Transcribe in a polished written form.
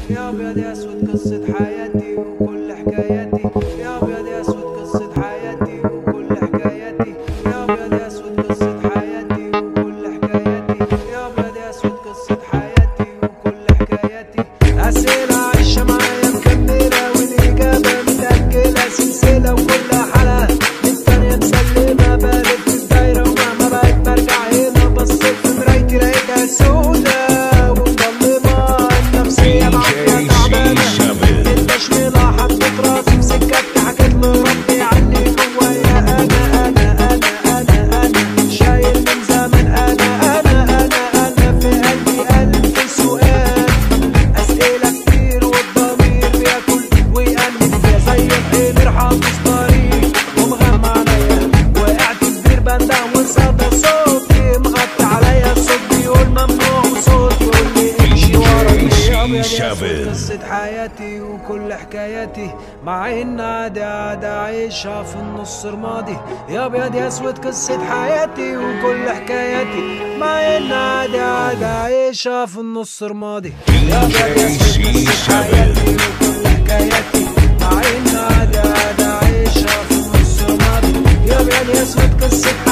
يا ابيض يا اسود قصة حياتي وكل حكاياتي، يا ابيض يا اسود قصة حياتي وكل حكاياتي، يا ابيض يا اسود قصة حياتي وكل حكاياتي، يا ابيض يا اسود قصة حياتي وكل حكاياتي. اسئلة عايشة معايا مكملة والاجابة متأجلة، سلسلة وكل حلقة التانية مسلمة، بقلب في الدايرة ومهما بقيت برجع هنا، بصيت في مرايتي لقيتها سودا ومظلمة، النفسية معايا تعبانة، التشميلة حطيت راسي في سكتي، حكيت لربي عني جوايا أنا شايل من زمن أنا في قلبي ألف سؤال، أسئلة كتير والضمير بياكل ويأنب فيا زي الحمير حافظ طريق ومغمى عليا، وقعت كبير بندم وصدى صوتي مغطي عليا، الصوت بيقول ممنوع وصوت يقول لي امشي ورا. قصة حياتي وكل حكاياتي، مع ان عادي عايشها في النص رمادي، يا ابيض يا اسود قصة حياتي وكل حكاياتي، مع ان عادي عايشها في النص رمادي، يا ابيض يا اسود قصة حياتي وكل حكاياتي، مع ان عادي عايشها في النص رمادي، يا ابيض يا اسود قصة